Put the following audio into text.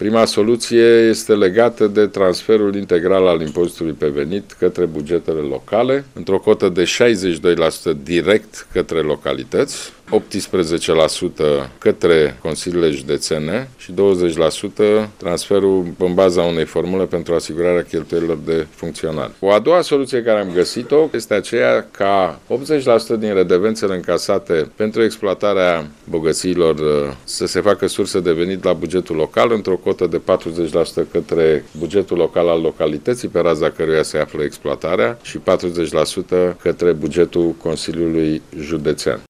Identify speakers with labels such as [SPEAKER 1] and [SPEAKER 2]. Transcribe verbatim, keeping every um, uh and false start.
[SPEAKER 1] Prima soluție este legată de transferul integral al impozitului pe venit către bugetele locale, într-o cotă de șaizeci și doi la sută direct către localități, optsprezece la sută către consiliile județene și douăzeci la sută transferul în baza unei formule pentru asigurarea cheltuielilor de funcționare. O a doua soluție care am găsit-o este aceea ca optzeci la sută din redevențele încasate pentru exploatarea bogățiilor să se facă sursă de venit la bugetul local, într-o cotă de patruzeci la sută către bugetul local al localității pe raza căruia se află exploatarea și patruzeci la sută către bugetul Consiliului Județean.